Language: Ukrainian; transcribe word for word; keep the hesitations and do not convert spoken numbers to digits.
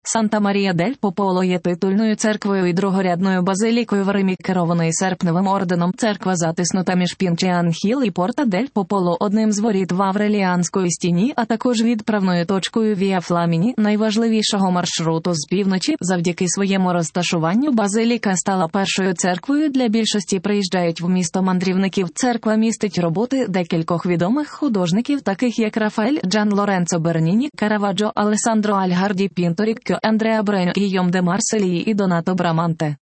Санта-Марія дель Пополо є титульною церквою і другорядною базилікою в Римі, керованою серпневим орденом. Церква затиснута між Пінчіан-Хіл і Порта дель Пополо, одним з воріт в Авреліанської стіні, а також відправною точкою Віа Фламіні, найважливішого маршруту з півночі. Завдяки своєму розташуванню базиліка стала першою церквою для більшості приїжджають в місто мандрівників. Церква містить роботи декількох відомих художників, таких як Рафаель, Джан Лоренцо Берніні, Караваджо, Алесандро Альгарді Пінторіккьо, Андреа Бреньо, Гійом де Марселії і Донато Браманте.